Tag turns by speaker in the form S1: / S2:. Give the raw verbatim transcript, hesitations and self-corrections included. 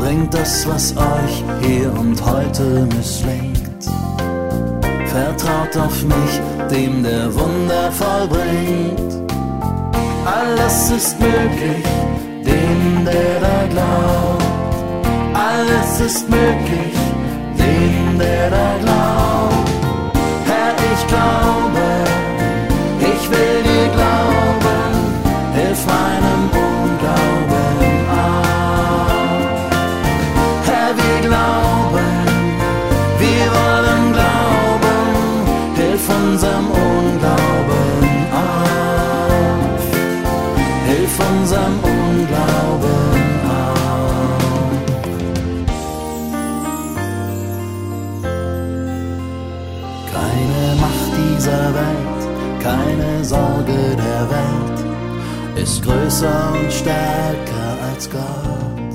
S1: bringt das, was euch hier und heute misslingt. Vertraut auf mich, dem der Wunder vollbringt. Alles ist möglich, dem der da glaubt. Alles ist möglich, dem der da glaubt. Herr, ich glaube, ich will dir glauben, hilf meinem Unglauben auf. Herr, wir glauben, wir wollen glauben, hilf unserem Unglauben auf. Hilf unserem Unglauben auf. Keine Macht dieser Welt, keine Sorge der Welt ist größer und stärker als Gott.